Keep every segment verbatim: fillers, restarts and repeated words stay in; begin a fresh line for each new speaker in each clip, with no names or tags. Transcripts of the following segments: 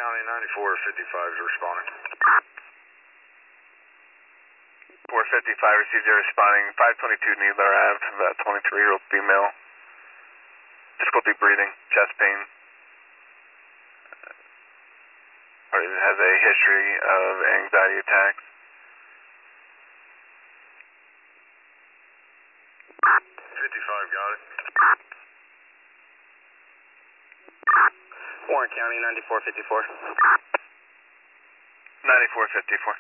County ninety-four fifty-five is responding.
four fifty-five received your responding. five twenty-two Needler Ave, about twenty-three-year-old female. Difficulty breathing, chest pain. Or has a history of anxiety attacks.
fifty-five, got it.
Warren County ninety-four fifty-four.
ninety-four fifty-four.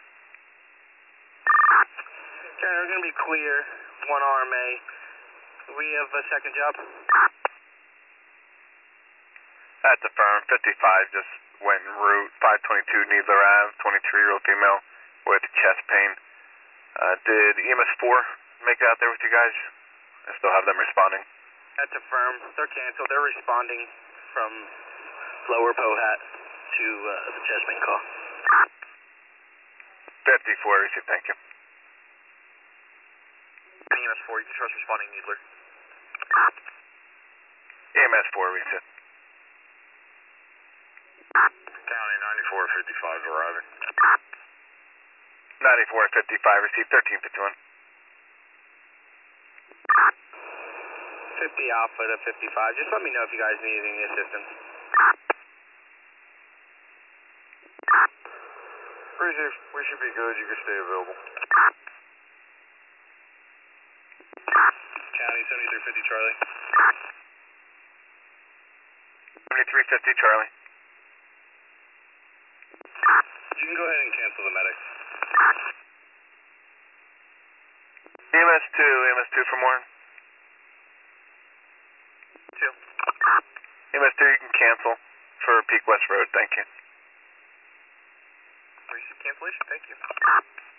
County, we're going to be clear. One R M A. We have a second job.
That's a firm. fifty-five just went en route. five twenty-two Needler Ave, twenty-three-year-old female with chest pain. Uh, did E M S four make it out there with you guys? I still have them responding.
That's a firm. They're canceled. They're responding from Lower Pohat to uh, the chest pain call.
fifty-four received, thank you.
E M S four, you can trust responding Needler.
E M S four received.
County ninety-four fifty-five arriving.
ninety-four fifty-five received, thirteen fifty-one.
fifty Alpha to fifty-five. Just let me know if you guys need any assistance.
Receive, we should be good, you can stay available. County seventy-three fifty Charlie.
seventy-three fifty Charlie.
You can go ahead and cancel the medic.
E M S two, E M S two for Warren.
Two.
E M S two, you can cancel for Peak West Road, thank you.
Receive cancellation, thank you.